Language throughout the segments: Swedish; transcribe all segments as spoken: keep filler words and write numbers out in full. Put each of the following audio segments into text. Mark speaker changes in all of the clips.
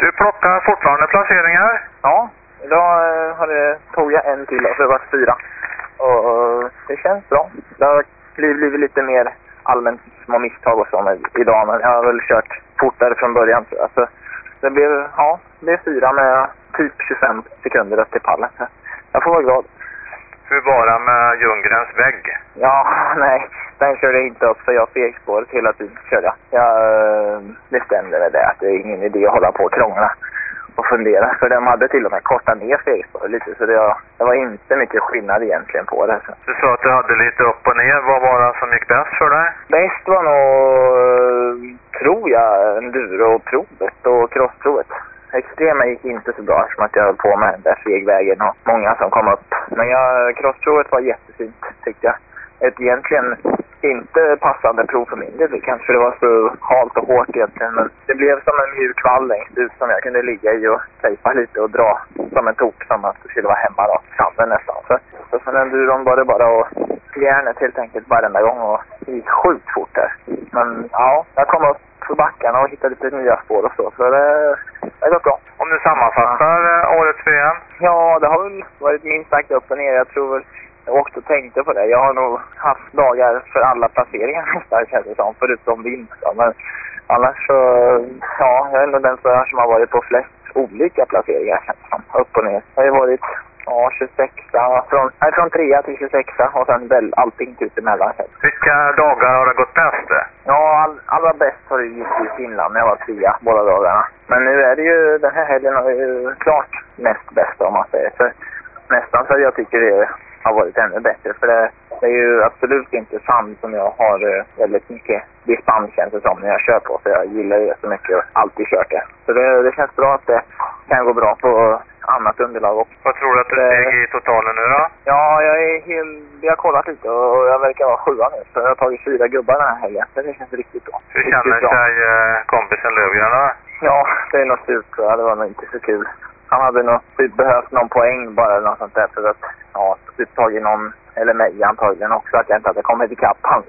Speaker 1: Du plockar fortfarande placeringar?
Speaker 2: Ja, idag eh, har det, tog jag en till, så det var fyra. Och, och det känns bra. Det har blivit, blivit lite mer allmänt små misstag och så med, idag, men jag har väl kört fortare från början. Så alltså, det blev, ja, det blev fyra med typ tjugofem sekunder upp till pallen. Så jag får vara glad.
Speaker 1: Hur bara med Ljunggrens vägg?
Speaker 2: Ja, nej, den körde jag inte upp, så jag fegspåret hela tiden körde jag. Jag äh, bestämde mig det att det är ingen idé att hålla på och krångla och fundera. För de hade till och med kortat ner fegspåret lite, så det var, det var inte mycket skillnad egentligen på det. Så.
Speaker 1: Du sa att du hade lite upp och ner. Vad var det som gick bäst för dig?
Speaker 2: Bäst var nog, tror jag, enduro-provet och crossprovet. Extrema gick inte så bra eftersom att jag höll på med den där segvägen och många som kom upp. Men jag, crossprovet var jättefint, tyckte jag. Ett egentligen inte passande prov för min del, kanske det var så halt och hårt egentligen. Men det blev som en mjuk vall längst ut som jag kunde ligga i och tejpa lite och dra som en tok som att det skulle vara hemma då, framme nästan. Så, så sen enduron var det bara att järnet helt enkelt varenda gång och det gick sjukt fort där. Men ja, jag kom upp för backarna och hittade lite nya spår och så, så det, det går bra.
Speaker 1: Om du sammanfattar ja. årets V M?
Speaker 2: Ja, det har väl varit minst sagt upp och ner. Jag tror väl jag åkte och tänkte på det. Jag har nog haft dagar för alla placeringar nästan, känns det som, förutom vinst. Men annars så, ja, jag är nog den som har varit på flest olika placeringar, känns det som, upp och ner. Jag har varit ja, tjugosex, från, nej, från trea till tjugosex och sen väl allting ut emellan.
Speaker 1: Vilka dagar har det gått bäst?
Speaker 2: Ja, all, allra bäst har det gick i Finland när jag var trea båda dagarna. Men nu är det ju, den här helgen är ju klart näst bästa om man säger. Så nästan så jag tycker det har varit ännu bättre. För det, det är ju absolut inte sand som jag har väldigt mycket dispens känns det som när jag kör på. För jag gillar det så mycket och alltid kört det. Så det, det känns bra att det kan gå bra på annat underlag också.
Speaker 1: Vad tror du att du steg i totalen nu då?
Speaker 2: Ja, jag är helt, jag har kollat lite och jag verkar vara sjua nu. Så jag har tagit fyra gubbar den här helgen. Så det känns riktigt bra.
Speaker 1: Hur känner sig kompisen Lövgren då?
Speaker 2: Ja, det är nog surt. Det var nog inte så kul. Han hade nog typ behövt någon poäng bara eller något sånt där för att ja, typ tagit någon, eller mig antagligen också, att jag inte hade kommit ikapp hans.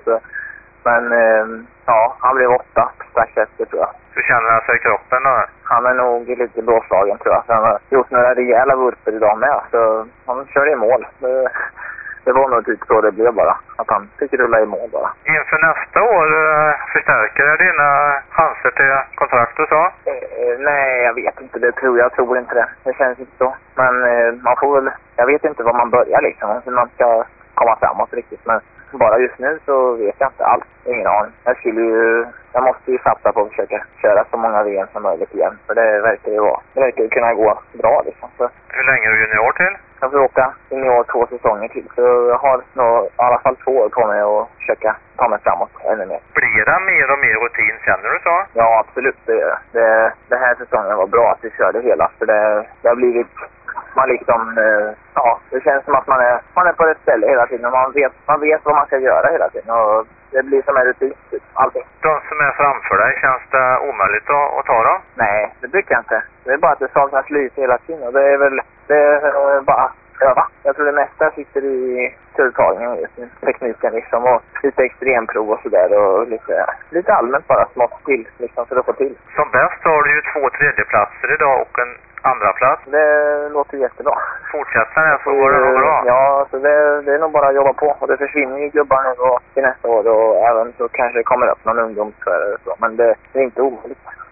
Speaker 2: Men eh, ja, han blev åtta strax efter tror jag.
Speaker 1: Hur känner han sig i kroppen då?
Speaker 2: Han är nog lite blåslagen tror jag. Så han har gjort några rejäla vurper idag med. Så han kör i mål. Det, det var nog typ så det blev bara. Att han fick rulla i mål bara.
Speaker 1: Inför nästa år förstärker det dina chanser till kontrakt och så?
Speaker 2: Eh, nej, jag vet inte. Det tror jag. Jag tror inte det. Det känns inte så. Men eh, man får väl... Jag vet inte var man börjar liksom. Så man ska komma framåt riktigt. Men bara just nu så vet jag inte alls. Ingen aning. Jag skulle ju... Jag måste ju satsa på att försöka köra så många V M som möjligt igen. För det verkar ju vara... Det verkar ju kunna gå bra liksom. Så.
Speaker 1: Hur länge är du junior till?
Speaker 2: Jag får åka junior två säsonger till. Så jag har nog i alla fall två år på mig att försöka ta mig framåt ännu mer.
Speaker 1: Blir det mer och mer rutin, känner du så?
Speaker 2: Ja, absolut. Det, det, det här säsongen var bra att vi körde hela. För det, det har blivit... Man liksom... Eh, ja, det känns som att man är, man är på rätt ställe hela tiden. Och man vet, man vet vad man ska göra hela tiden. Och det blir som en rutin. Allting.
Speaker 1: De som är framför dig, känns det omöjligt att, att ta dem?
Speaker 2: Nej, det tycker jag inte. Det är bara att det saknas lite hela tiden. Och det är väl... Det är bara... öva. Jag tror det mesta sitter i turtagningen just nu. Tekniken liksom och lite extremprov och sådär och lite, lite allmänt bara smått till liksom för att få till.
Speaker 1: Som bäst har du ju två tredjeplatser idag och en andra plats.
Speaker 2: Det låter jättebra.
Speaker 1: Fortsätter det så går det nog bra.
Speaker 2: Ja, så det, det är nog bara att jobba på och det försvinner ju gubbar nu och till nästa år och även så kanske det kommer upp någon ungdomsförare och så. Men det, det är inte omöjligt.